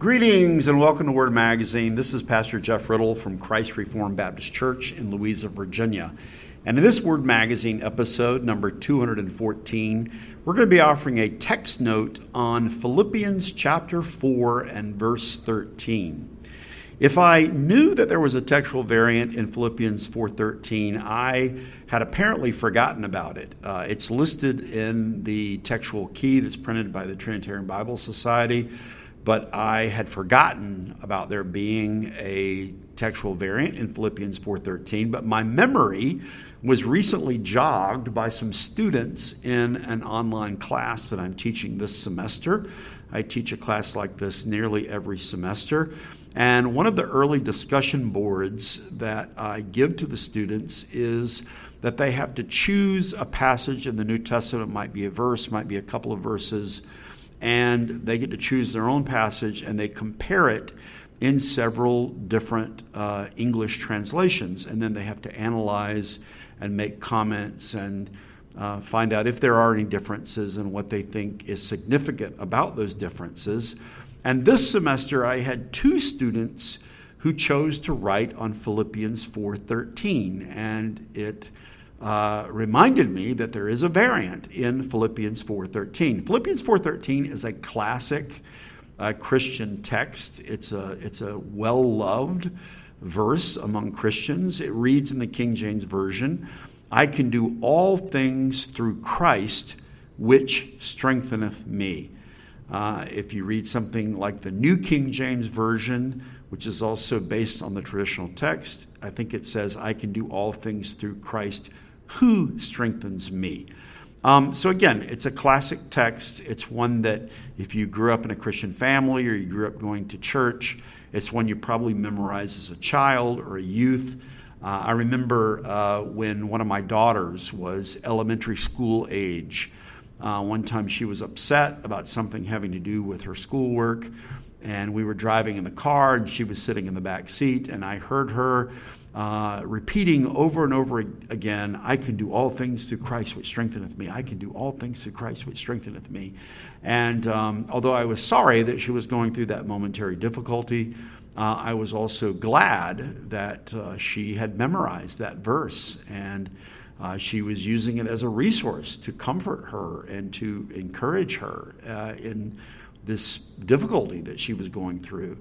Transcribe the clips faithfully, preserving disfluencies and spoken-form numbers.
Greetings and welcome to Word Magazine. This is Pastor Jeff Riddle from Christ Reformed Baptist Church in Louisa, Virginia. And in this Word Magazine episode, number two hundred fourteen, we're going to be offering a text note on Philippians chapter four and verse thirteen. If I knew that there was a textual variant in Philippians four thirteen, I had apparently forgotten about it. Uh, it's listed in the textual key that's printed by the Trinitarian Bible Society, but I had forgotten about there being a textual variant in Philippians four thirteen. But my memory was recently jogged by some students in an online class that I'm teaching this semester. I teach a class like this nearly every semester. And one of the early discussion boards that I give to the students is that they have to choose a passage in the New Testament. It might be a verse, might be a couple of verses, and they get to choose their own passage and they compare it in several different uh, English translations. And then they have to analyze and make comments and uh, find out if there are any differences and what they think is significant about those differences. And this semester I had two students who chose to write on Philippians four thirteen, and it uh, reminded me that there is a variant in Philippians four thirteen. Philippians four thirteen is a classic uh, Christian text. It's a it's a well-loved verse among Christians. It reads in the King James Version, "I can do all things through Christ, which strengtheneth me." Uh, if you read something like the New King James Version, which is also based on the traditional text, I think it says, "I can do all things through Christ who strengthens me." Um, so again, it's a classic text. It's one that if you grew up in a Christian family or you grew up going to church, it's one you probably memorized as a child or a youth. Uh, I remember uh, when one of my daughters was elementary school age. Uh, one time she was upset about something having to do with her schoolwork, and we were driving in the car, and she was sitting in the back seat, and I heard her uh, repeating over and over again, "I can do all things through Christ which strengtheneth me. I can do all things through Christ which strengtheneth me." And um, although I was sorry that she was going through that momentary difficulty, uh, I was also glad that uh, she had memorized that verse, and Uh, she was using it as a resource to comfort her and to encourage her uh, in this difficulty that she was going through.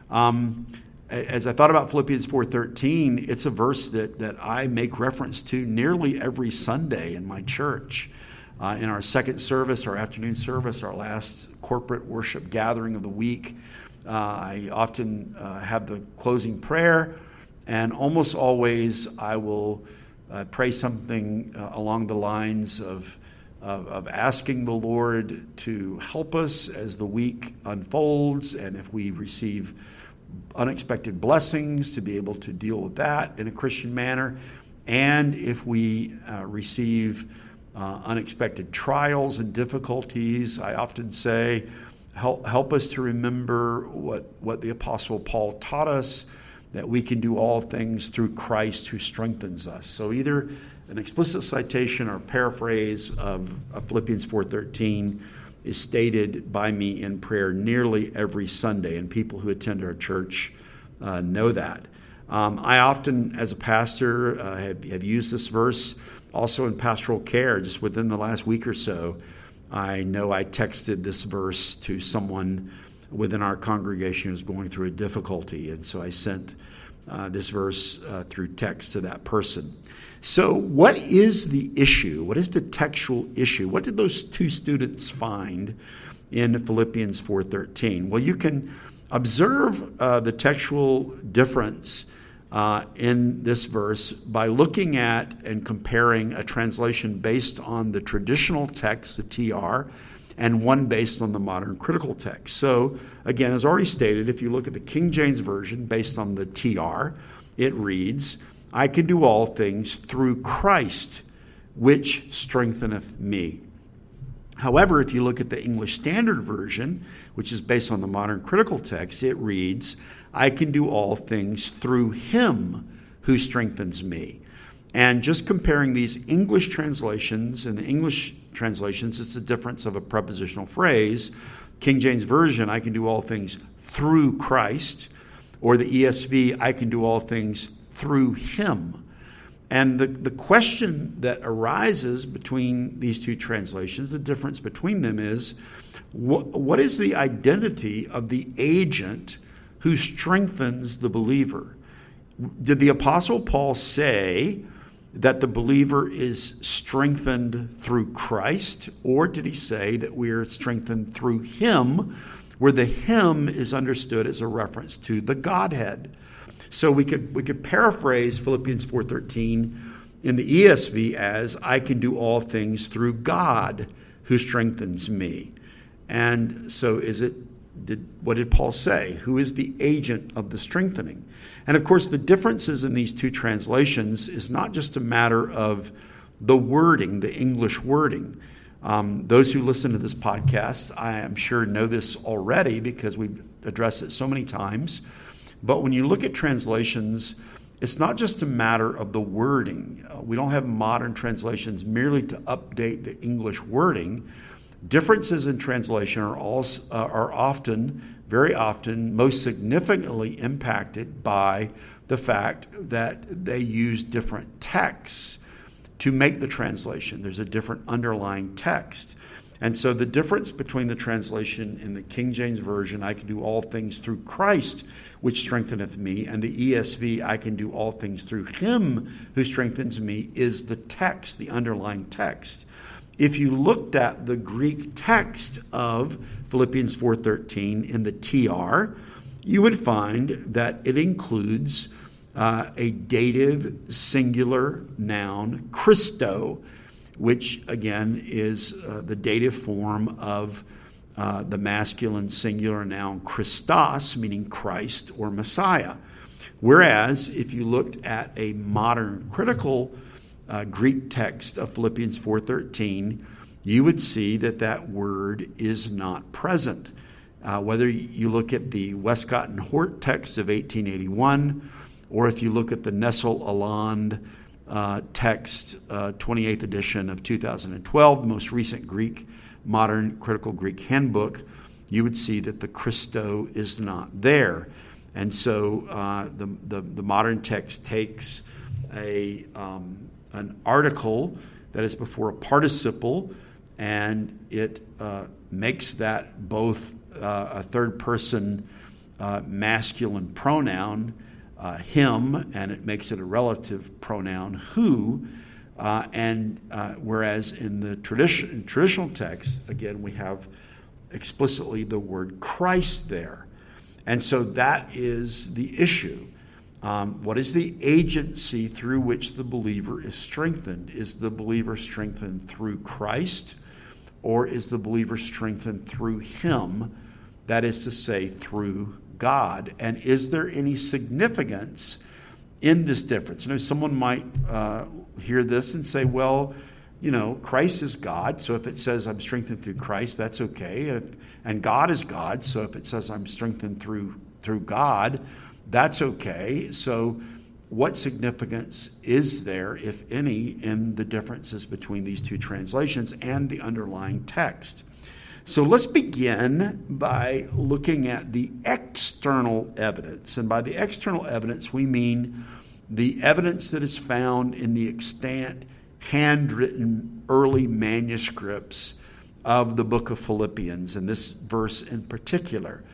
Um, as I thought about Philippians four thirteen, it's a verse that, that I make reference to nearly every Sunday in my church. Uh, in our second service, our afternoon service, our last corporate worship gathering of the week, uh, I often uh, have the closing prayer, and almost always I will Uh, pray something uh, along the lines of, of of asking the Lord to help us as the week unfolds, and if we receive unexpected blessings, to be able to deal with that in a Christian manner, and if we uh, receive uh, unexpected trials and difficulties, I often say, help help us to remember what what the Apostle Paul taught us, that we can do all things through Christ who strengthens us. So either an explicit citation or paraphrase of, of Philippians four thirteen is stated by me in prayer nearly every Sunday, and people who attend our church uh, know that. Um, I often, as a pastor, uh, have, have used this verse also in pastoral care. Just within the last week or so, I know I texted this verse to someone within our congregation who's going through a difficulty. And so I sent uh, this verse uh, through text to that person. So what is the issue? What is the textual issue? What did those two students find in Philippians four thirteen? Well, you can observe uh, the textual difference uh, in this verse by looking at and comparing a translation based on the traditional text, the T R, and one based on the modern critical text. So, again, as already stated, if you look at the King James Version based on the T R, it reads, "I can do all things through Christ, which strengtheneth me." However, if you look at the English Standard Version, which is based on the modern critical text, it reads, "I can do all things through him who strengthens me." And just comparing these English translations, and the English translations, it's the difference of a prepositional phrase. King James Version, "I can do all things through Christ, or the E S V, I can do all things through him. And the, the question that arises between these two translations, the difference between them is, what, what is the identity of the agent who strengthens the believer? Did the Apostle Paul say that the believer is strengthened through Christ, or did he say that we are strengthened through him, where the him is understood as a reference to the Godhead? So we could we could paraphrase Philippians four thirteen in the E S V as, I can do all things through God who strengthens me. And so is it, did, what did Paul say? Who is the agent of the strengthening? And of course, the differences in these two translations is not just a matter of the wording, the English wording. Um, those who listen to this podcast, I am sure know this already because we've addressed it so many times. But when you look at translations, it's not just a matter of the wording. Uh, we don't have modern translations merely to update the English wording. Differences in translation are, also, uh, are often, very often, most significantly impacted by the fact that they use different texts to make the translation. There's a different underlying text. And so the difference between the translation in the King James Version, I can do all things through Christ, which strengtheneth me, and the E S V, I can do all things through him who strengthens me, is the text, the underlying text. If you looked at the Greek text of Philippians four thirteen in the T R, you would find that it includes uh, a dative singular noun, Christo, which again is uh, the dative form of uh, the masculine singular noun Christos, meaning Christ or Messiah. Whereas if you looked at a modern critical uh, Greek text of Philippians four thirteen, you would see that that word is not present. Uh, whether you look at the Westcott and Hort text of eighteen eighty-one, or if you look at the Nestle-Aland uh, text, uh, twenty-eighth edition of two thousand twelve, the most recent Greek, modern critical Greek handbook, you would see that the Christo is not there. And so uh, the, the, the modern text takes a um, an article that is before a participle, and it uh, makes that both uh, a third person uh, masculine pronoun, uh, him, and it makes it a relative pronoun, who, uh, and uh, whereas in the tradition, traditional text, again, we have explicitly the word Christ there. And so that is the issue. Um, what is the agency through which the believer is strengthened? Is the believer strengthened through Christ, or is the believer strengthened through him? That is to say, through God. And is there any significance in this difference? You know, someone might uh, hear this and say, well, you know, Christ is God, so if it says I'm strengthened through Christ, that's okay. And God is God, so if it says I'm strengthened through through God, that's okay. So what significance is there, if any, in the differences between these two translations and the underlying text? So let's begin by looking at the external evidence. And by the external evidence, we mean the evidence that is found in the extant handwritten early manuscripts of the book of Philippians, and this verse in particular.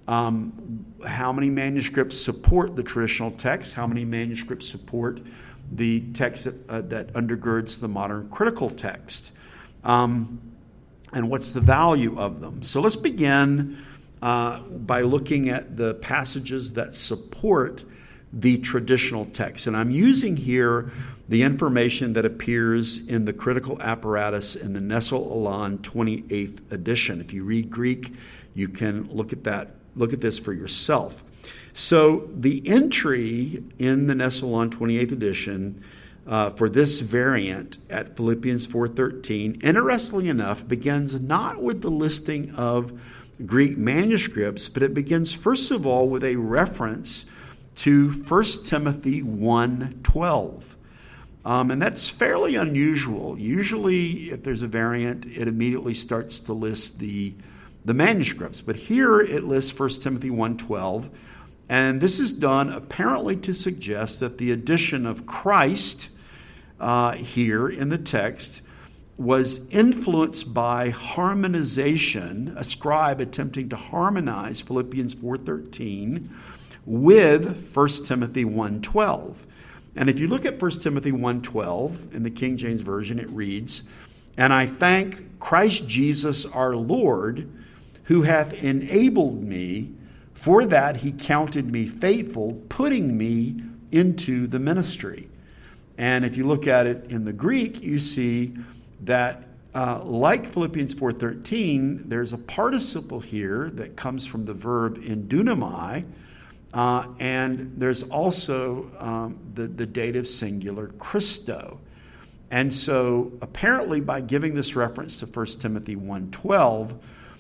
Um, how many manuscripts support the traditional text? How many manuscripts support the text that, uh, that undergirds the modern critical text? Um, and what's the value of them? So let's begin uh, by looking at the passages that support the traditional text. And I'm using here the information that appears in the critical apparatus in the Nestle-Aland twenty-eighth edition. If you read Greek, you can look at that, look at this for yourself. So the entry in the Nestle-Aland twenty-eighth edition uh, for this variant at Philippians four thirteen, interestingly enough, begins not with the listing of Greek manuscripts, but it begins first of all with a reference to First Timothy one twelve. Um, and that's fairly unusual. Usually, if there's a variant, it immediately starts to list the the manuscripts. But here it lists First Timothy one twelve, and this is done apparently to suggest that the addition of Christ uh, here in the text was influenced by harmonization, a scribe attempting to harmonize Philippians four thirteen with First Timothy one twelve. And if you look at First Timothy one twelve in the King James Version, it reads, "And I thank Christ Jesus our Lord, who hath enabled me, for that he counted me faithful, putting me into the ministry." And if you look at it in the Greek, you see that uh, like Philippians four thirteen, there's a participle here that comes from the verb endunamai, uh, and there's also um, the, the dative singular Christo. And so apparently by giving this reference to First Timothy one twelve,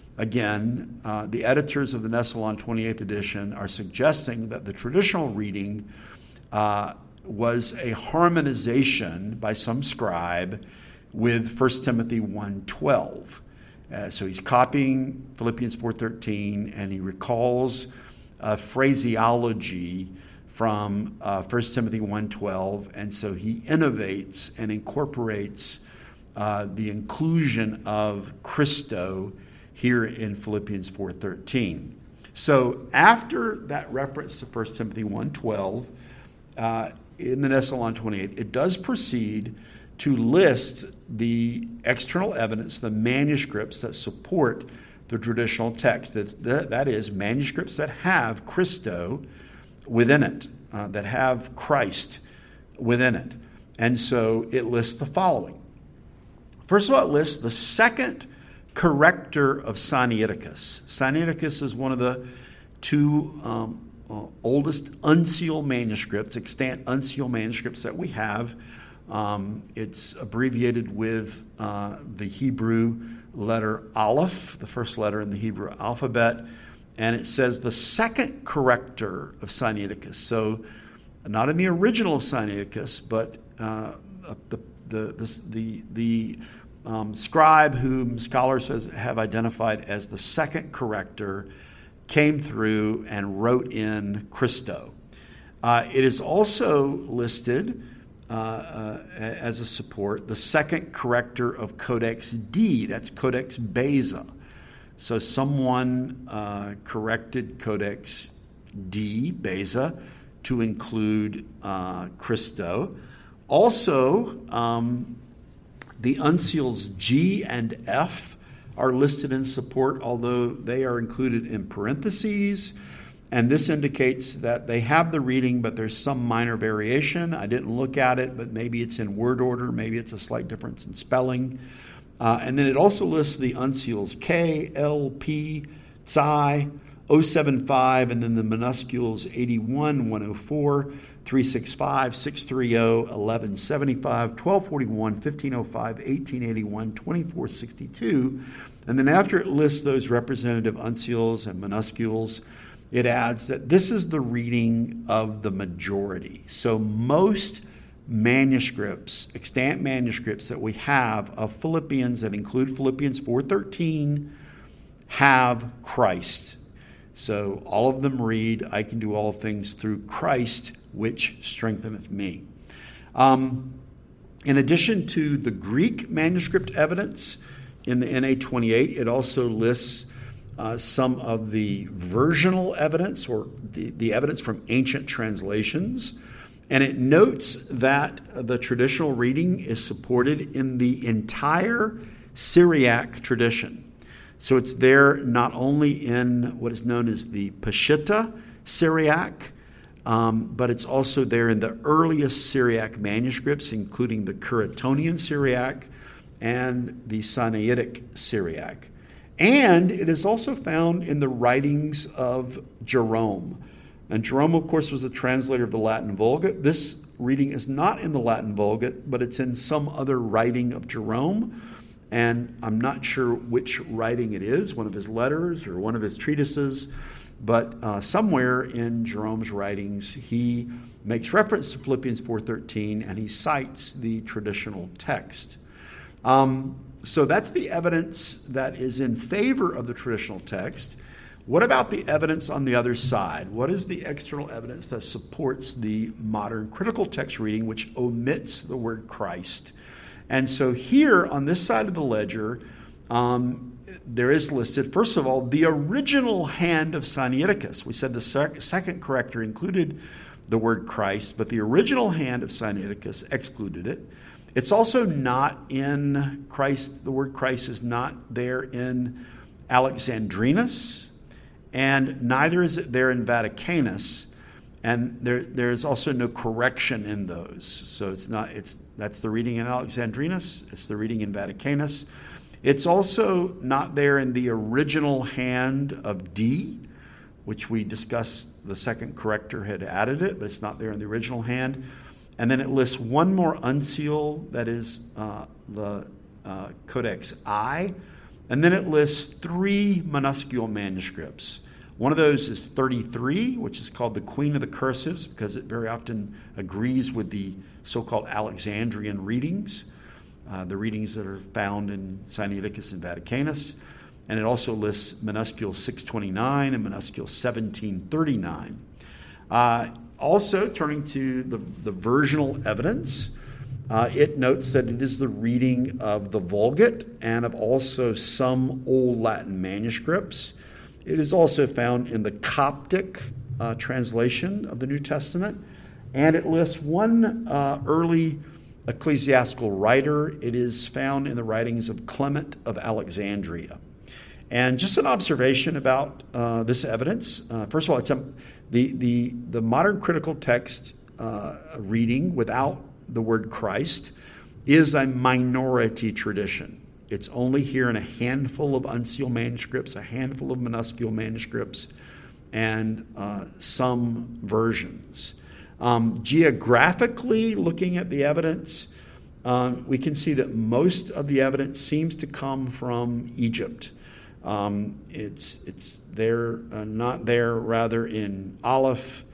again, uh, the editors of the Nessalon twenty-eighth edition are suggesting that the traditional reading uh, was a harmonization by some scribe with First Timothy one twelve. Uh, so he's copying Philippians four thirteen, and he recalls uh, phraseology from uh, First Timothy one twelve, and so he innovates and incorporates uh, the inclusion of Christo here in Philippians four thirteen. So after that reference to First Timothy one twelve, uh, in the Nessalon twenty-eight, it does proceed to list the external evidence, the manuscripts that support the traditional text. That's, that is, manuscripts that have Christo within it, uh, that have Christ within it. And so it lists the following. First of all, it lists the second corrector of Sinaiticus. Sinaiticus is one of the two um, uh, oldest unsealed manuscripts, extant unsealed manuscripts that we have. Um, it's abbreviated with uh, the Hebrew letter Aleph, the first letter in the Hebrew alphabet, and it says the second corrector of Sinaiticus. So not in the original of Sinaiticus, but uh, the the the the, the um, scribe whom scholars have identified as the second corrector came through and wrote in Christo. Uh, it is also listed Uh, uh, as a support, the second corrector of Codex D, that's Codex Beza. So someone uh, corrected Codex D, Beza, to include uh, Christo. Also, um, the unseals G and F are listed in support, although they are included in parentheses. And this indicates that they have the reading, but there's some minor variation. I didn't look at it, but maybe it's in word order. Maybe it's a slight difference in spelling. Uh, and then it also lists the unseals K, L, P, Psi, oh seven five, and then the minuscules eighty-one, one oh four, three sixty-five, six thirty, eleven seventy-five, twelve forty-one, fifteen oh five, eighteen eighty-one, twenty-four sixty-two. And then after it lists those representative unseals and minuscules, it adds that this is the reading of the majority. So most manuscripts, extant manuscripts that we have of Philippians that include Philippians four thirteen have Christ. So all of them read, "I can do all things through Christ, which strengtheneth me." Um, in addition to the Greek manuscript evidence in the N A twenty-eight, it also lists Uh, some of the versional evidence, or the, the evidence from ancient translations. And it notes that the traditional reading is supported in the entire Syriac tradition. So it's there not only in what is known as the Peshitta Syriac, um, but it's also there in the earliest Syriac manuscripts, including the Curetonian Syriac and the Sinaitic Syriac. And it is also found in the writings of Jerome. And Jerome, of course, was a translator of the Latin Vulgate. This reading is not in the Latin Vulgate, but it's in some other writing of Jerome. And I'm not sure which writing it is, one of his letters or one of his treatises. But uh, somewhere in Jerome's writings, he makes reference to Philippians four thirteen, and he cites the traditional text. Um, so that's the evidence that is in favor of the traditional text. What about the evidence on the other side? What is the external evidence that supports the modern critical text reading, which omits the word Christ? And so here on this side of the ledger, um, there is listed, first of all, the original hand of Sinaiticus. We said the sec- second corrector included the word Christ, but the original hand of Sinaiticus excluded it. It's also not in Christ, the word Christ is not there in Alexandrinus, and neither is it there in Vaticanus, and there there is also no correction in those. So it's not it's that's the reading in Alexandrinus, it's the reading in Vaticanus. It's also not there in the original hand of D, which we discussed. The second corrector had added it, but it's not there in the original hand. And then it lists one more uncial, that is uh, the uh, Codex I. And then it lists three minuscule manuscripts. One of those is thirty-three, which is called the Queen of the Cursives, because it very often agrees with the so-called Alexandrian readings, uh, the readings that are found in Sinaiticus and Vaticanus. And it also lists minuscule six twenty-nine and minuscule seventeen thirty-nine. Uh, also, turning to the, the versional evidence, Uh, it notes that it is the reading of the Vulgate and of also some Old Latin manuscripts. It is also found in the Coptic uh, translation of the New Testament, and it lists one uh, early ecclesiastical writer. It is found in the writings of Clement of Alexandria. And just an observation about uh, this evidence. Uh, first of all, it's a, the, the, the modern critical text uh, reading without the word Christ is a minority tradition. It's only here in a handful of uncial manuscripts, a handful of minuscule manuscripts, and uh, some versions. Um, geographically, looking at the evidence, um, we can see that most of the evidence seems to come from Egypt. Um, it's it's there, uh, not there, rather in Aleph.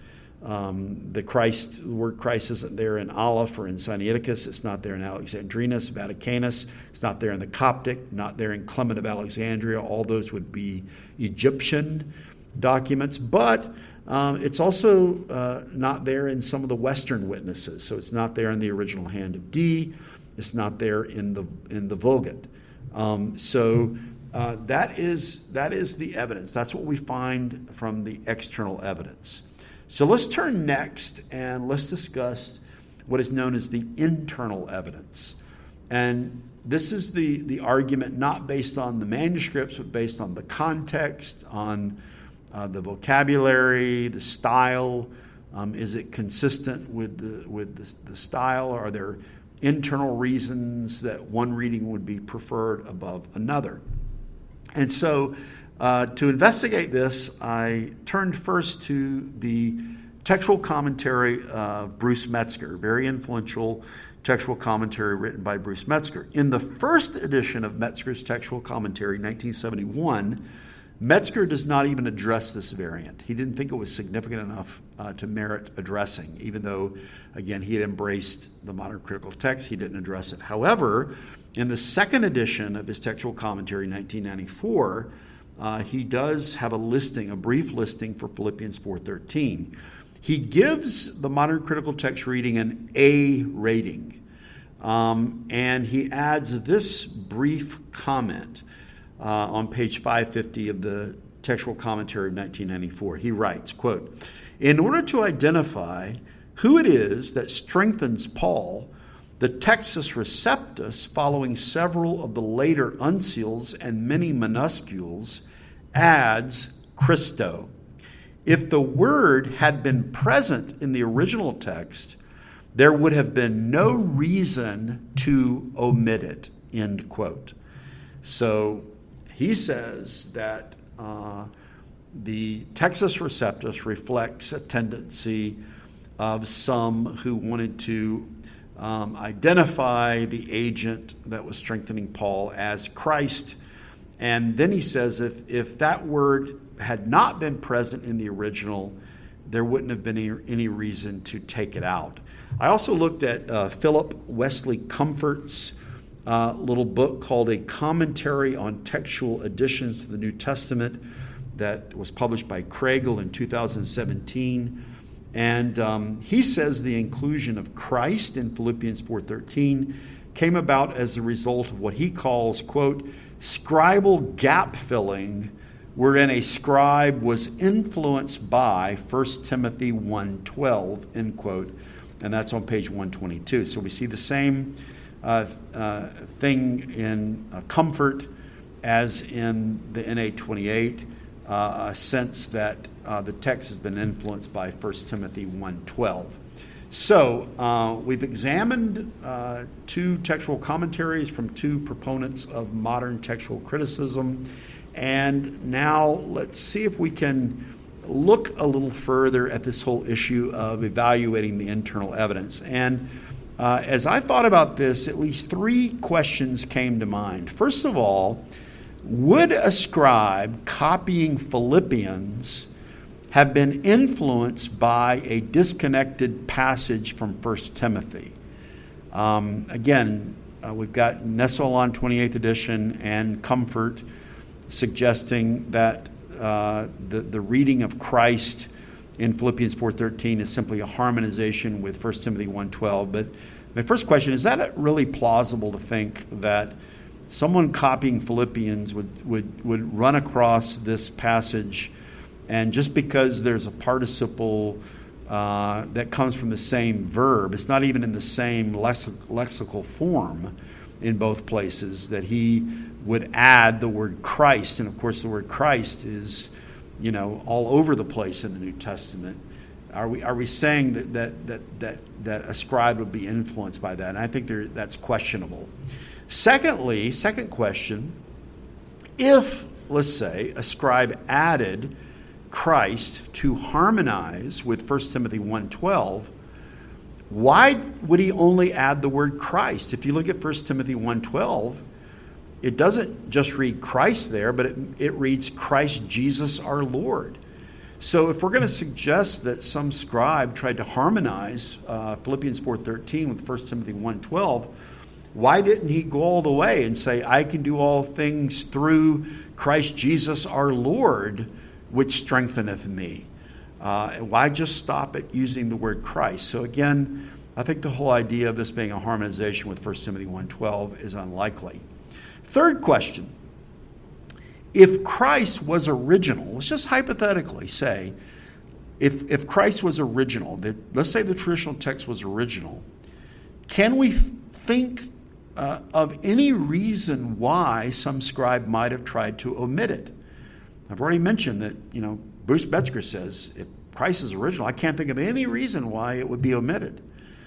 Um, the Christ, the word Christ isn't there in Aleph or in Sinaiticus. It's not there in Alexandrinus, Vaticanus. It's not there in the Coptic, not there in Clement of Alexandria. All those would be Egyptian documents. But um, it's also uh, not there in some of the Western witnesses. So it's not there in the original hand of D. It's not there in the in the Vulgate. Um, so uh, that is that is the evidence. That's what we find from the external evidence. So let's turn next and let's discuss what is known as the internal evidence. And this is the, the argument not based on the manuscripts, but based on the context, on uh, the vocabulary, the style. Um, is it consistent with the with the, the style? Are there internal reasons that one reading would be preferred above another? And so Uh, to investigate this, I turned first to the textual commentary of Bruce Metzger, very influential textual commentary written by Bruce Metzger. In the first edition of Metzger's textual commentary, nineteen seventy-one, Metzger does not even address this variant. He didn't think it was significant enough uh, to merit addressing, even though, again, he had embraced the modern critical text. He didn't address it. However, in the second edition of his textual commentary, nineteen ninety-four, Uh, he does have a listing, a brief listing for Philippians four thirteen. He gives the modern critical text reading an A rating. Um, and he adds this brief comment uh, on page five fifty of the textual commentary of nineteen ninety-four. He writes, quote, "In order to identify who it is that strengthens Paul, the Textus Receptus, following several of the later uncials and many minuscules, adds Christo. If the word had been present in the original text, there would have been no reason to omit it," end quote. So he says that uh, the Textus Receptus reflects a tendency of some who wanted to Um, identify the agent that was strengthening Paul as Christ. And then he says if, if that word had not been present in the original, there wouldn't have been any, any reason to take it out. I also looked at uh, Philip Wesley Comfort's uh, little book called A Commentary on Textual Additions to the New Testament that was published by Kregel in two thousand seventeen. And um, he says the inclusion of Christ in Philippians four thirteen came about as a result of what he calls, quote, scribal gap filling, wherein a scribe was influenced by First Timothy one twelve, end quote. And that's on page one twenty-two. So we see the same uh, uh, thing in uh, comfort as in the N A twenty-eight, uh, a sense that uh, the text has been influenced by First Timothy one twelve. So uh, we've examined uh, two textual commentaries from two proponents of modern textual criticism. And now let's see if we can look a little further at this whole issue of evaluating the internal evidence. And uh, as I thought about this, at least three questions came to mind. First of all, would a scribe copying Philippians have been influenced by a disconnected passage from First Timothy? Um, again, uh, we've got Nestle-Aland twenty-eighth edition and Comfort suggesting that uh, the, the reading of Christ in Philippians four thirteen is simply a harmonization with First Timothy one twelve. But my first question, is that really plausible to think that someone copying Philippians would, would, would run across this passage, and just because there's a participle uh, that comes from the same verb, it's not even in the same lexic- lexical form in both places, that he would add the word Christ? And of course the word Christ is, you know, all over the place in the New Testament. Are we are we saying that that that that, that a scribe would be influenced by that? And I think there, that's questionable. Secondly, second question, if, let's say, a scribe added Christ to harmonize with First Timothy one twelve, why would he only add the word Christ? If you look at First Timothy one twelve, it doesn't just read Christ there, but it, it reads Christ Jesus our Lord. So if we're going to suggest that some scribe tried to harmonize uh, Philippians four thirteen with First Timothy one twelve, why didn't he go all the way and say, I can do all things through Christ Jesus our Lord, which strengtheneth me? Uh, why just stop at using the word Christ? So again, I think the whole idea of this being a harmonization with First Timothy one twelve is unlikely. Third question, if Christ was original, let's just hypothetically say, if, if Christ was original, that, let's say the traditional text was original, can we th- think uh, of any reason why some scribe might have tried to omit it? I've already mentioned that, you know, Bruce Metzger says, if Christ is original, I can't think of any reason why it would be omitted.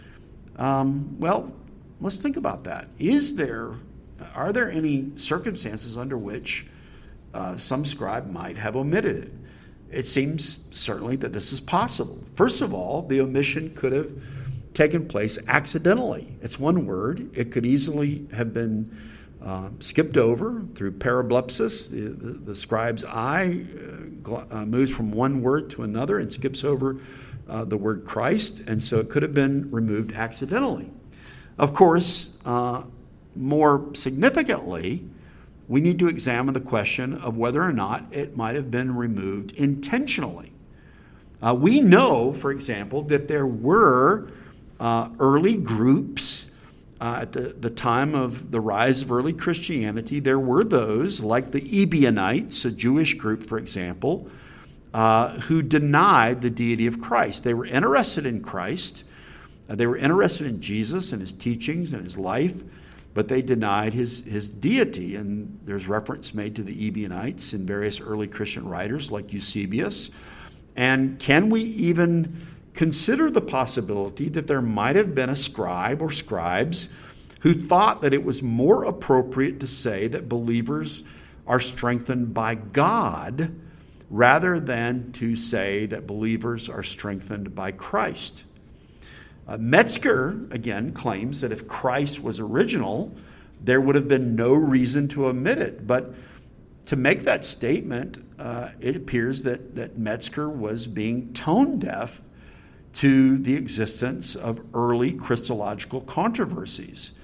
Um, well, let's think about that. Is there, are there any circumstances under which uh, some scribe might have omitted it? It seems certainly that this is possible. First of all, the omission could have taken place accidentally. It's one word. It could easily have been uh, skipped over through parablepsis. The, the, the scribe's eye uh, uh, moves from one word to another and skips over uh, the word Christ, and so it could have been removed accidentally. Of course, uh, more significantly, we need to examine the question of whether or not it might have been removed intentionally. Uh, we know, for example, that there were uh, early groups uh, at the, the time of the rise of early Christianity. There were those, like the Ebionites, a Jewish group, for example, uh, who denied the deity of Christ. They were interested in Christ. Uh, they were interested in Jesus and his teachings and his life, but they denied his, his deity. And there's reference made to the Ebionites in various early Christian writers like Eusebius. And can we even consider the possibility that there might have been a scribe or scribes who thought that it was more appropriate to say that believers are strengthened by God rather than to say that believers are strengthened by Christ? Uh, Metzger, again, claims that if Christ was original, there would have been no reason to omit it. But to make that statement, uh, it appears that, that Metzger was being tone deaf to the existence of early Christological controversies.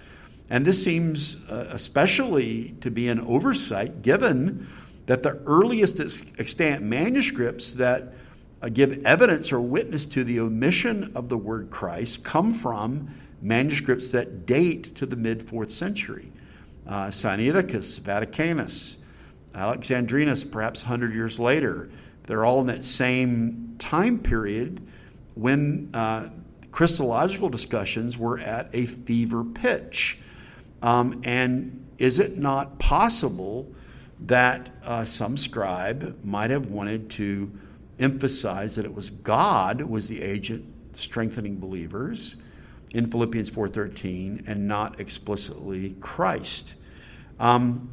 And this seems uh, especially to be an oversight, given that the earliest extant manuscripts that uh, give evidence or witness to the omission of the word Christ come from manuscripts that date to the mid-fourth century. Uh, Sinaiticus, Vaticanus, Alexandrinus, perhaps one hundred years later. They're all in that same time period when uh, Christological discussions were at a fever pitch. Um, and is it not possible that uh, some scribe might have wanted to emphasize that it was God was the agent strengthening believers in Philippians four thirteen and not explicitly Christ? Um,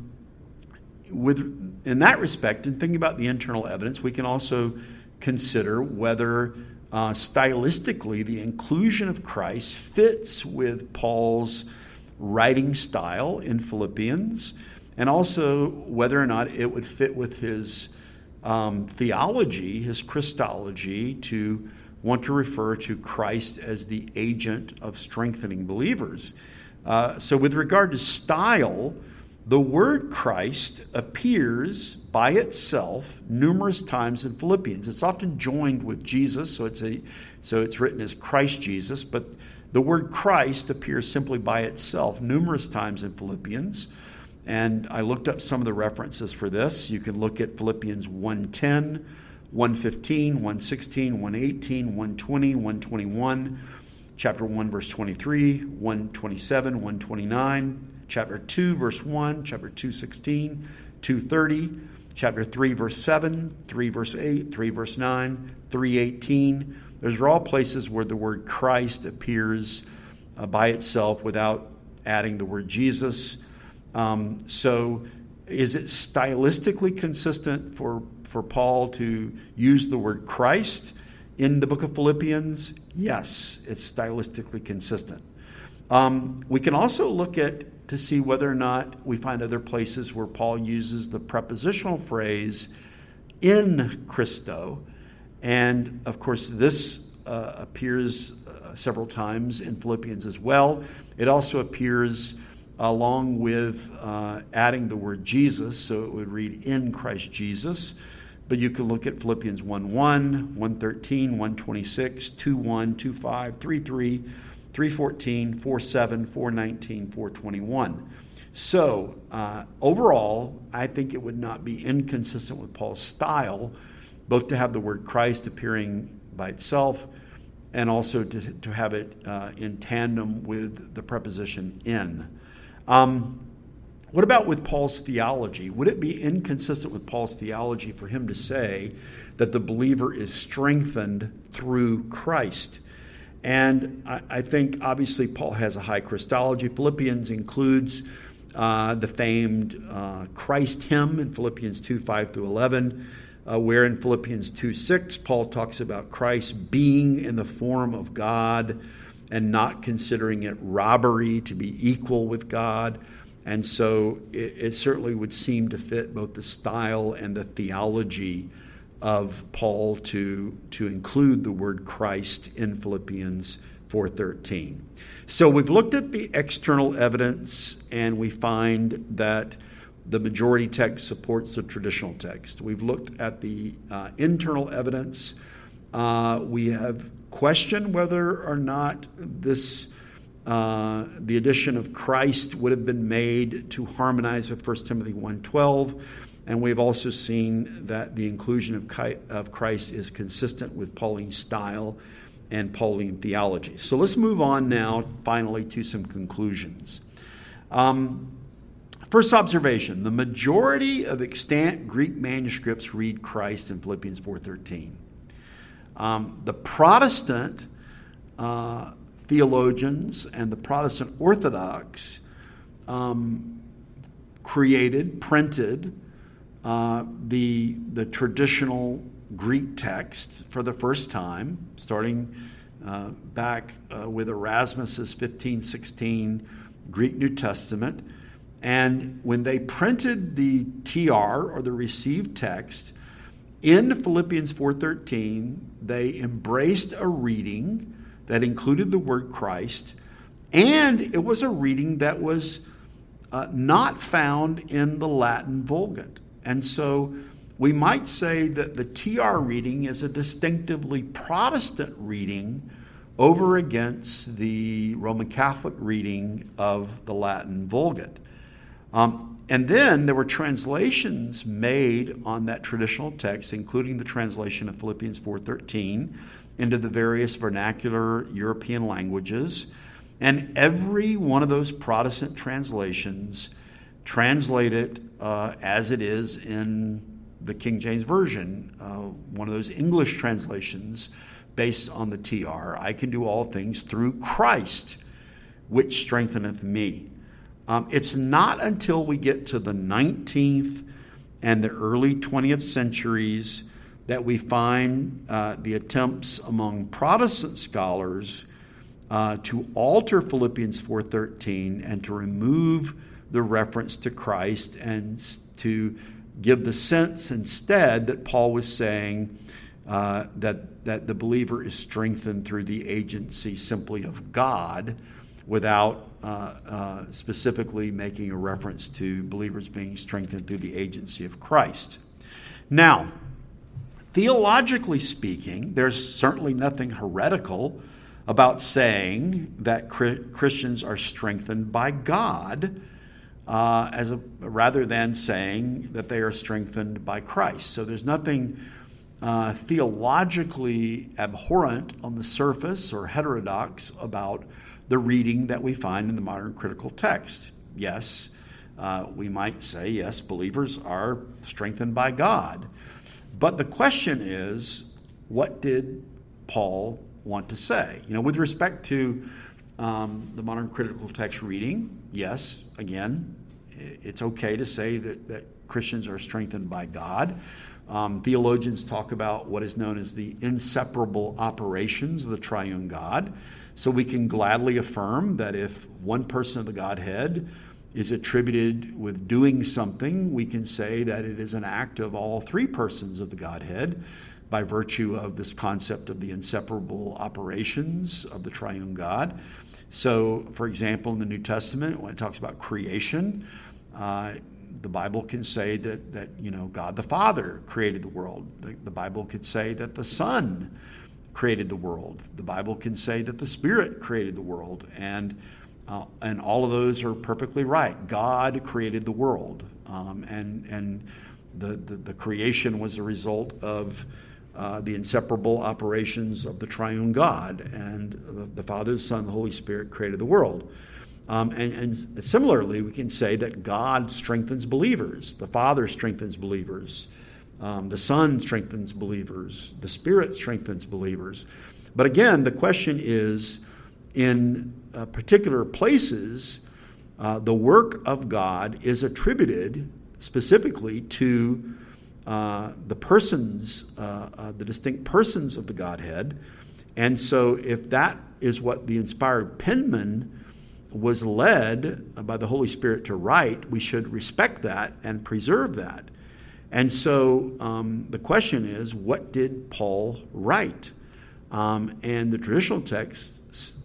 with in that respect, in thinking about the internal evidence, we can also consider whether uh, stylistically the inclusion of Christ fits with Paul's writing style in Philippians, and also whether or not it would fit with his um, theology, his Christology, to want to refer to Christ as the agent of strengthening believers. Uh, so with regard to style, the word Christ appears by itself numerous times in Philippians. It's often joined with Jesus, so it's a so it's written as Christ Jesus, but the word Christ appears simply by itself numerous times in Philippians. And I looked up some of the references for this. You can look at Philippians one ten, one fifteen, one sixteen, one eighteen, one twenty, one twenty-one, chapter one, verse twenty-three, one twenty-seven, one twenty-nine, chapter two, verse one, chapter two, sixteen, two thirty, chapter three, verse seven, three, verse eight, three, verse nine, three eighteen. Those are all places where the word Christ appears uh, by itself without adding the word Jesus. Um, so is it stylistically consistent for, for Paul to use the word Christ in the book of Philippians? Yes, it's stylistically consistent. Um, we can also look at to see whether or not we find other places where Paul uses the prepositional phrase in Christo. And of course, this uh, appears uh, several times in Philippians as well. It also appears along with uh, adding the word Jesus, so it would read in Christ Jesus. But you can look at Philippians one one, one thirteen, one twenty-six, two one, two five, three three, three fourteen, four seven, four nineteen, four twenty-one. So uh, overall, I think it would not be inconsistent with Paul's style, both to have the word Christ appearing by itself and also to, to have it uh, in tandem with the preposition in. Um, what about with Paul's theology? Would it be inconsistent with Paul's theology for him to say that the believer is strengthened through Christ? And I, I think obviously Paul has a high Christology. Philippians includes uh, the famed uh, Christ hymn in Philippians two, five through eleven, uh, where in Philippians two, six, Paul talks about Christ being in the form of God and not considering it robbery to be equal with God. And so it, it certainly would seem to fit both the style and the theology of Paul to, to include the word Christ in Philippians four thirteen. So we've looked at the external evidence, and we find that the majority text supports the traditional text. We've looked at the uh, internal evidence. Uh, we have questioned whether or not this uh, the addition of Christ would have been made to harmonize with First Timothy one twelve. And we've also seen that the inclusion of Christ is consistent with Pauline style and Pauline theology. So let's move on now, finally, to some conclusions. Um, first observation, the majority of extant Greek manuscripts read Christ in Philippians four thirteen. Um, the Protestant uh, theologians and the Protestant Orthodox um, created, printed, Uh, the the traditional Greek text for the first time, starting uh, back uh, with Erasmus's fifteen sixteen Greek New Testament. And when they printed the T R, or the received text, in Philippians four thirteen, they embraced a reading that included the word Christ And it was a reading that was uh, not found in the Latin Vulgate. And so we might say that the T R reading is a distinctively Protestant reading over against the Roman Catholic reading of the Latin Vulgate. Um, and then there were translations made on that traditional text, including the translation of Philippians four thirteen into the various vernacular European languages. And every one of those Protestant translations translate it uh, as it is in the King James Version, uh, one of those English translations based on the T R. I can do all things through Christ, which strengtheneth me. Um, it's not until we get to the nineteenth and the early twentieth centuries that we find uh, the attempts among Protestant scholars uh, to alter Philippians four thirteen and to remove the reference to Christ and to give the sense instead that Paul was saying uh, that, that the believer is strengthened through the agency simply of God, without uh, uh, specifically making a reference to believers being strengthened through the agency of Christ. Now, theologically speaking, there's certainly nothing heretical about saying that Christians are strengthened by God, uh, as a, rather than saying that they are strengthened by Christ. So there's nothing uh, theologically abhorrent on the surface or heterodox about the reading that we find in the modern critical text. Yes, uh, we might say, yes, believers are strengthened by God. But the question is, what did Paul want to say? You know, with respect to um, the modern critical text reading, yes, again, it's okay to say that, that Christians are strengthened by God. Um, theologians talk about what is known as the inseparable operations of the triune God. So we can gladly affirm that if one person of the Godhead is attributed with doing something, we can say that it is an act of all three persons of the Godhead by virtue of this concept of the inseparable operations of the triune God. So, for example, in the New Testament, when it talks about creation, uh, the Bible can say that, that you know, God the Father created the world. The, the Bible could say that the Son created the world. The Bible can say that the Spirit created the world. And uh, and all of those are perfectly right. God created the world. Um, and and the, the, the creation was a result of uh, the inseparable operations of the triune God. And the, the Father, the Son, the Holy Spirit created the world. Um, and, and similarly, we can say that God strengthens believers. The Father strengthens believers. Um, the Son strengthens believers. The Spirit strengthens believers. But again, the question is, in uh, particular places, uh, the work of God is attributed specifically to uh, the persons, uh, uh, the distinct persons of the Godhead. And so if that is what the inspired penman was led by the Holy Spirit to write, we should respect that and preserve that. And so um, the question is, what did Paul write? Um, and the traditional text,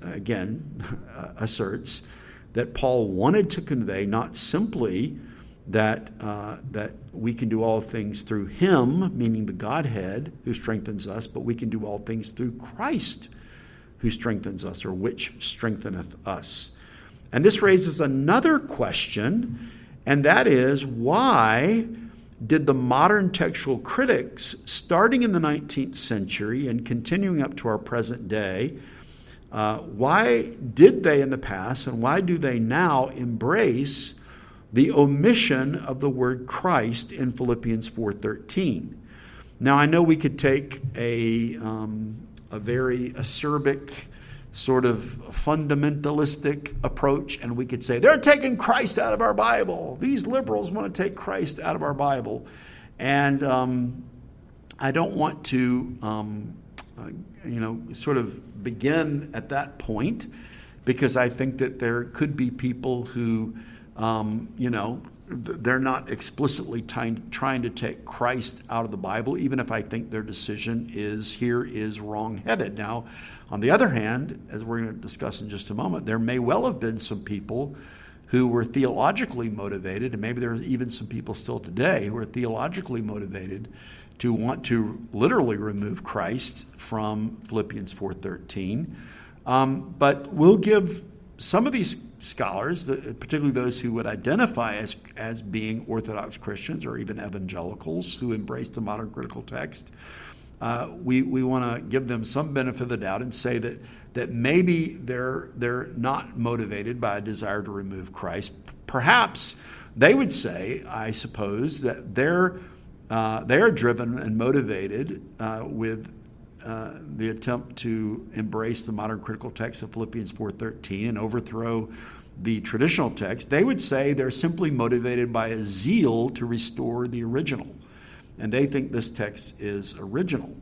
again, uh, asserts that Paul wanted to convey not simply that uh, that we can do all things through him, meaning the Godhead who strengthens us, but we can do all things through Christ who strengthens us, or which strengtheneth us. And this raises another question, and that is, why did the modern textual critics, starting in the nineteenth century and continuing up to our present day, uh, why did they in the past and why do they now embrace the omission of the word Christ in Philippians four thirteen? Now, I know we could take a, um, a very acerbic, sort of fundamentalistic approach, and we could say, they're taking Christ out of our Bible. These liberals want to take Christ out of our Bible. And um, I don't want to, um, uh, you know, sort of begin at that point, because I think that there could be people who, um, you know, they're not explicitly trying, trying to take Christ out of the Bible, even if I think their decision is here is wrong-headed. Now, on the other hand, as we're going to discuss in just a moment, there may well have been some people who were theologically motivated, and maybe there are even some people still today who are theologically motivated to want to literally remove Christ from Philippians four thirteen. Um, but we'll give some of these scholars, particularly those who would identify as, as being Orthodox Christians or even evangelicals who embrace the modern critical text, uh, we, we want to give them some benefit of the doubt and say that that maybe they're they're not motivated by a desire to remove Christ. Perhaps they would say, I suppose, that they're uh, they are driven and motivated uh, with uh, the attempt to embrace the modern critical text of Philippians four thirteen and overthrow the traditional text. They would say they're simply motivated by a zeal to restore the original, and they think this text is original.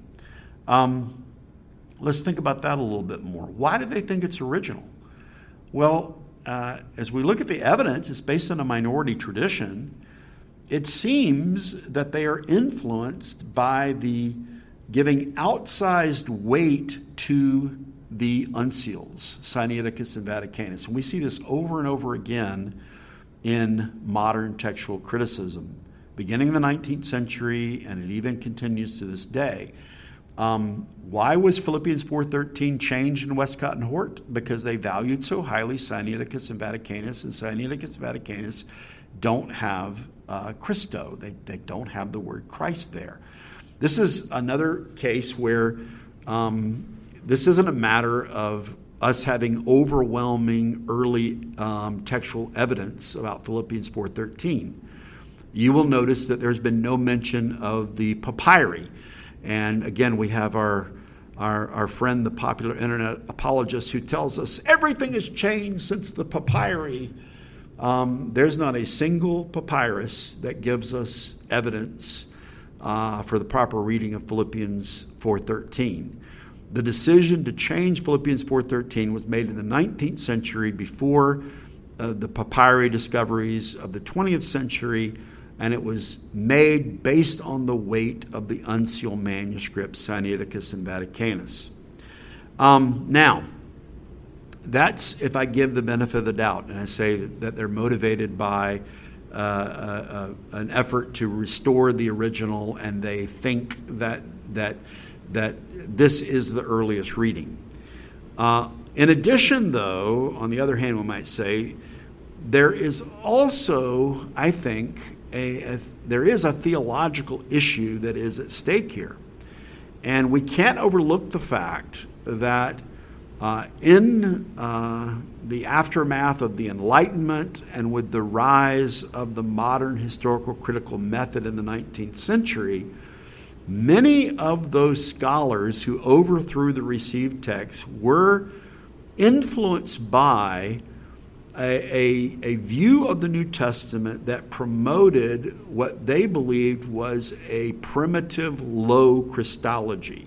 Um, Let's think about that a little bit more. Why do they think it's original? Well, uh, as we look at the evidence, it's based on a minority tradition. It seems that they are influenced by the giving outsized weight to the uncials, Sinaiticus and Vaticanus. And we see this over and over again in modern textual criticism, beginning in the nineteenth century, and it even continues to this day. Um, why was Philippians four thirteen changed in Westcott and Hort? Because they valued so highly Sinaiticus and Vaticanus, and Sinaiticus and Vaticanus don't have uh, Christo. They, they don't have the word Christ there. This is another case where um, this isn't a matter of us having overwhelming early um, textual evidence about Philippians four thirteen. You will notice that there's been no mention of the papyri. And again, we have our, our our friend, the popular internet apologist, who tells us everything has changed since the papyri. Um, there's not a single papyrus that gives us evidence uh, for the proper reading of Philippians four thirteen. The decision to change Philippians four thirteen was made in the nineteenth century before uh, the papyri discoveries of the twentieth century, and it was made based on the weight of the uncial manuscripts, Sinaiticus and Vaticanus. Um, now, that's if I give the benefit of the doubt, and I say that they're motivated by uh, uh, uh, an effort to restore the original, and they think that that that this is the earliest reading. Uh, in addition, though, on the other hand, we might say, there is also, I think, A, a, there is a theological issue that is at stake here. And we can't overlook the fact that uh, in uh, the aftermath of the Enlightenment and with the rise of the modern historical critical method in the nineteenth century, many of those scholars who overthrew the received text were influenced by A, a, a view of the New Testament that promoted what they believed was a primitive low Christology.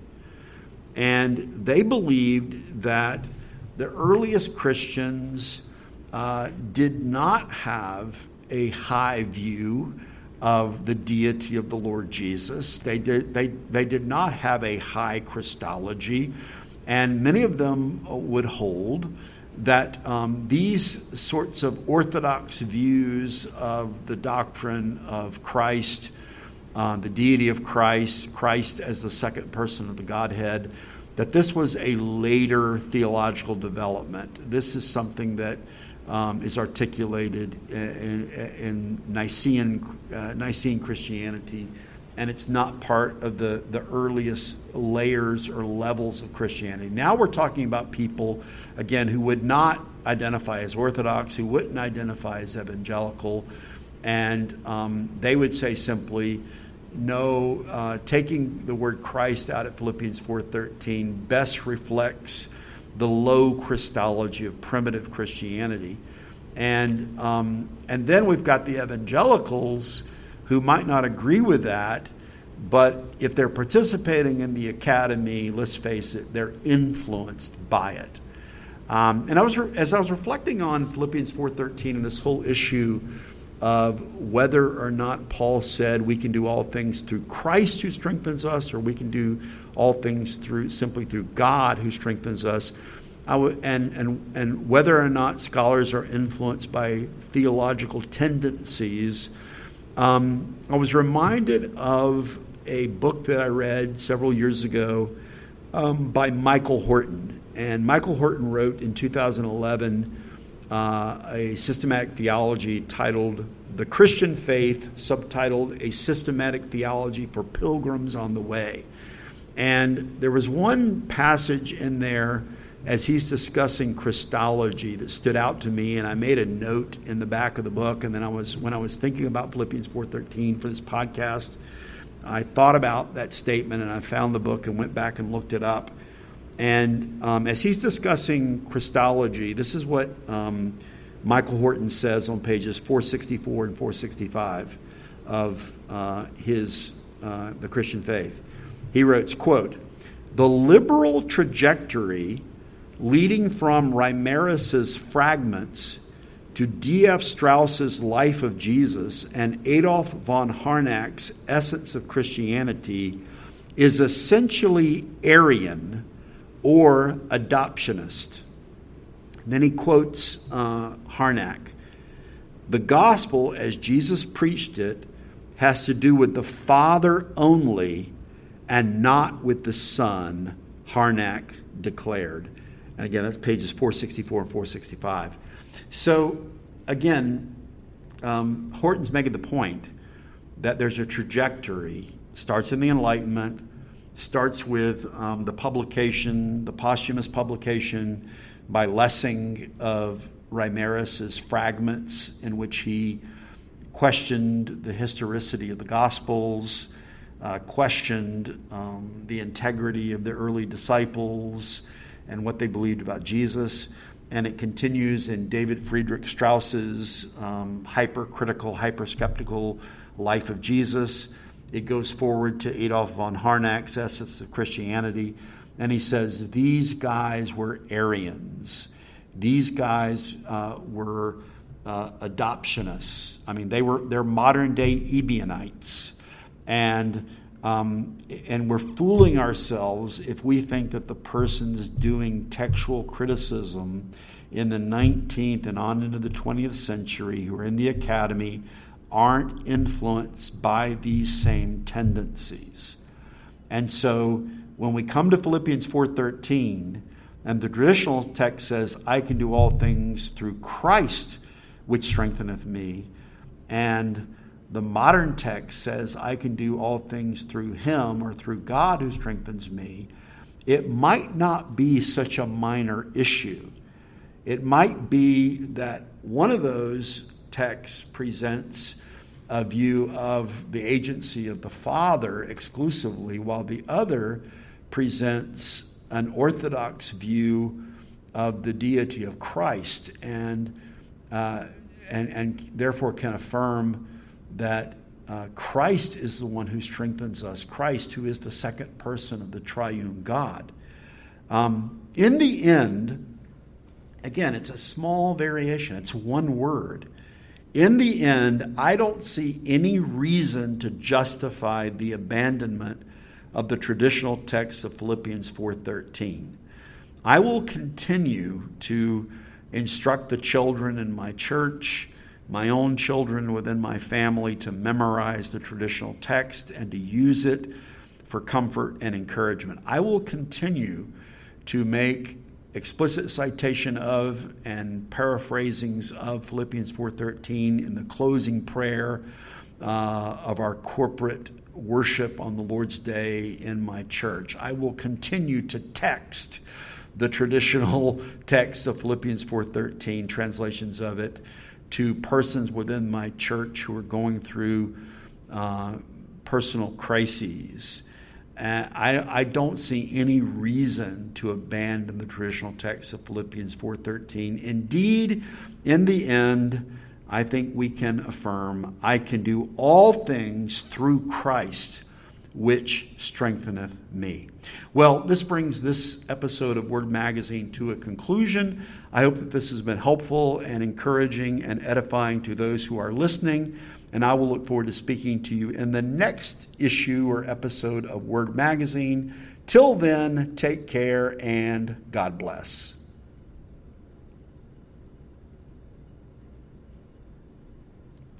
And they believed that the earliest Christians uh, did not have a high view of the deity of the Lord Jesus. They did, they, they did not have a high Christology. And many of them would hold that um, these sorts of orthodox views of the doctrine of Christ, uh, the deity of Christ, Christ as the second person of the Godhead, that this was a later theological development. This is something that um, is articulated in, in Nicene, uh, Nicene Christianity, and it's not part of the, the earliest layers or levels of Christianity. Now we're talking about people, again, who would not identify as Orthodox, who wouldn't identify as evangelical, and um, they would say simply, no, uh, taking the word Christ out of Philippians four thirteen best reflects the low Christology of primitive Christianity. And, um, and then we've got the evangelicals who might not agree with that, but if they're participating in the academy, let's face it, they're influenced by it. Um, and I was, re- as I was reflecting on Philippians four thirteen and this whole issue of whether or not Paul said we can do all things through Christ who strengthens us, or we can do all things through simply through God who strengthens us. I w- and, and, and whether or not scholars are influenced by theological tendencies. Um, I was reminded of a book that I read several years ago um, by Michael Horton. And Michael Horton wrote in two thousand eleven uh, a systematic theology titled The Christian Faith, subtitled A Systematic Theology for Pilgrims on the Way. And there was one passage in there as he's discussing Christology that stood out to me, and I made a note in the back of the book. And then I was, when I was thinking about Philippians four thirteen for this podcast, I thought about that statement, and I found the book and went back and looked it up. And um, as he's discussing Christology, this is what um, Michael Horton says on pages four sixty-four and four sixty-five of uh, his uh, The Christian Faith. He writes, quote, "The liberal trajectory leading from Reimarus's Fragments to D F Strauss's Life of Jesus and Adolf von Harnack's Essence of Christianity is essentially Arian or adoptionist." And then he quotes uh, Harnack. "The gospel, as Jesus preached it, has to do with the Father only and not with the Son," Harnack declared. And again, that's pages four sixty-four and four sixty-five. So, again, um, Horton's making the point that there's a trajectory. Starts in the Enlightenment, starts with um, the publication, the posthumous publication by Lessing of Reimarus's Fragments, in which he questioned the historicity of the Gospels, uh, questioned um, the integrity of the early disciples and what they believed about Jesus. And it continues in David Friedrich Strauss's um, hypercritical, hyperskeptical Life of Jesus. It goes forward to Adolf von Harnack's Essence of Christianity. And he says, these guys were Arians. These guys uh, were uh, adoptionists. I mean, they were, they're modern day Ebionites. And Um, and we're fooling ourselves if we think that the persons doing textual criticism in the nineteenth and on into the twentieth century who are in the academy aren't influenced by these same tendencies. And so when we come to Philippians four thirteen, and the traditional text says, I can do all things through Christ, which strengtheneth me, and the modern text says, I can do all things through him or through God who strengthens me, it might not be such a minor issue. It might be that one of those texts presents a view of the agency of the Father exclusively, while the other presents an orthodox view of the deity of Christ, and uh, and, and therefore can affirm that uh, Christ is the one who strengthens us, Christ who is the second person of the triune God. Um, in the end, again, it's a small variation. It's one word. In the end, I don't see any reason to justify the abandonment of the traditional text of Philippians four thirteen. I will continue to instruct the children in my church, my own children within my family, to memorize the traditional text and to use it for comfort and encouragement. I will continue to make explicit citation of and paraphrasings of Philippians four thirteen in the closing prayer uh, of our corporate worship on the Lord's Day in my church. I will continue to text the traditional text of Philippians four thirteen, translations of it, to persons within my church who are going through uh, personal crises. Uh, I, I don't see any reason to abandon the traditional text of Philippians four thirteen. Indeed, in the end, I think we can affirm, I can do all things through Christ which strengtheneth me. Well, this brings this episode of Word Magazine to a conclusion. I hope that this has been helpful and encouraging and edifying to those who are listening. And I will look forward to speaking to you in the next issue or episode of Word Magazine. Till then, take care and God bless.